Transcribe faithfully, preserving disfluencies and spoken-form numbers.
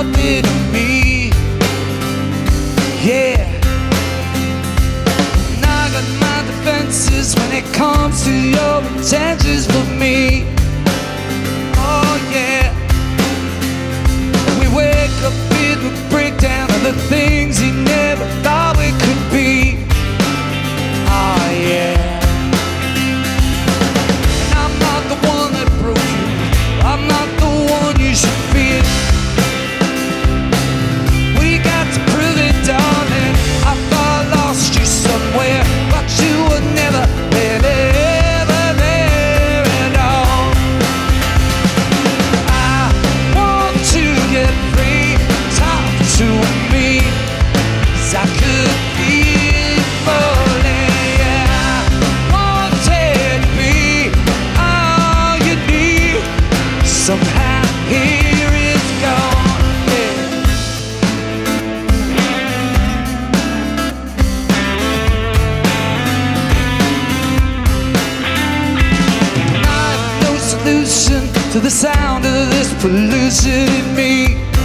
something to me. Yeah. And I got my defenses when it comes to your intentions for me. Oh yeah. We wake up in the breakdown of the things he never thought we could be. Oh yeah. And I'm not the one that broke you, I'm not the one you should fear. We got to prove it, darling. I thought I lost you somewhere, but you were never there, ever there at all. I want to get free, talk to me, 'cause I could be falling. Yeah, I want it to be all you need. Somehow here it's gone. Yeah. I have no solution to the sound of this pollution in me.